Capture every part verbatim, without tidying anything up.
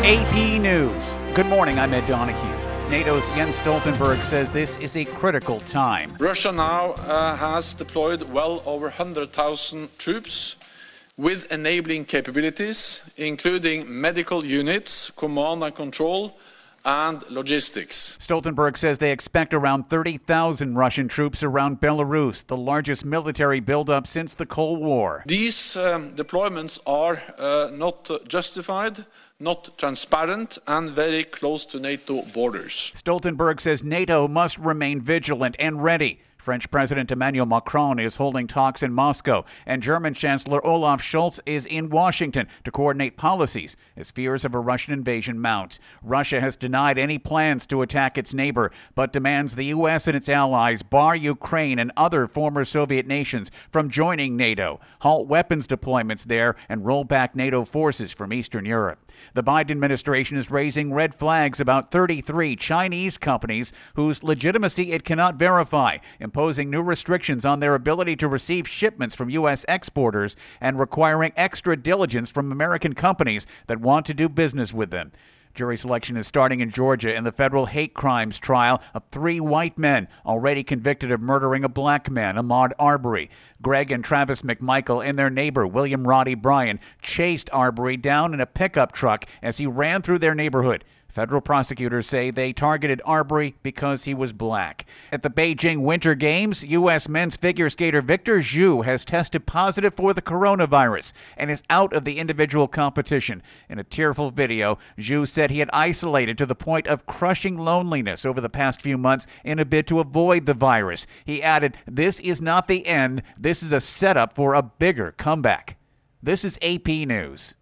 A P News. Good morning, I'm Ed Donahue. NATO's Jens Stoltenberg says this is a critical time. Russia now uh, has deployed well over one hundred thousand troops with enabling capabilities, including medical units, command and control, and logistics. Stoltenberg says they expect around thirty thousand Russian troops around Belarus, the largest military buildup since the Cold War. These um, deployments are uh, not justified, not transparent, and very close to NATO borders. Stoltenberg says NATO must remain vigilant and ready. French President Emmanuel Macron is holding talks in Moscow, and German Chancellor Olaf Scholz is in Washington to coordinate policies as fears of a Russian invasion mount. Russia has denied any plans to attack its neighbor, but demands the U S and its allies bar Ukraine and other former Soviet nations from joining NATO, halt weapons deployments there, and roll back NATO forces from Eastern Europe. The Biden administration is raising red flags about thirty-three Chinese companies whose legitimacy it cannot verify, imposing new restrictions on their ability to receive shipments from U S exporters and requiring extra diligence from American companies that want to do business with them. Jury selection is starting in Georgia in the federal hate crimes trial of three white men already convicted of murdering a black man, Ahmaud Arbery. Greg and Travis McMichael and their neighbor, William Roddy Bryan, chased Arbery down in a pickup truck as he ran through their neighborhood. Federal prosecutors say they targeted Arbery because he was black. At the Beijing Winter Games, U S men's figure skater Victor Zhu has tested positive for the coronavirus and is out of the individual competition. In a tearful video, Zhu said he had isolated to the point of crushing loneliness over the past few months in a bid to avoid the virus. He added, "This is not the end. This is a setup for a bigger comeback." This is A P News.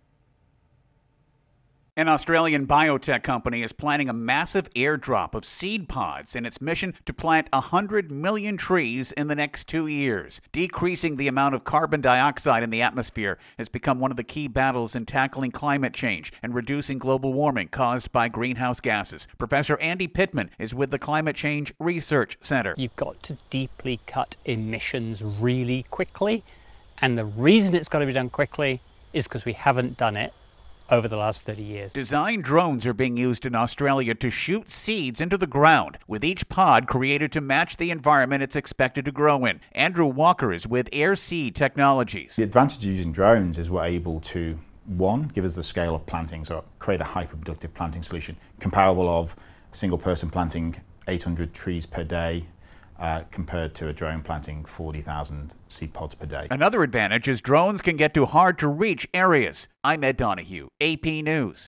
An Australian biotech company is planning a massive airdrop of seed pods in its mission to plant one hundred million trees in the next two years. Decreasing the amount of carbon dioxide in the atmosphere has become one of the key battles in tackling climate change and reducing global warming caused by greenhouse gases. Professor Andy Pittman is with the Climate Change Research Center. You've got to deeply cut emissions really quickly, and the reason it's got to be done quickly is because we haven't done it over the last thirty years. Design drones are being used in Australia to shoot seeds into the ground, with each pod created to match the environment it's expected to grow in. Andrew Walker is with Airseed Technologies. The advantage of using drones is we're able to, one, give us the scale of planting, so create a hyper-productive planting solution, comparable of a single person planting eight hundred trees per day, Uh, compared to a drone planting forty thousand seed pods per day. Another advantage is drones can get to hard-to-reach areas. I'm Ed Donahue, A P News.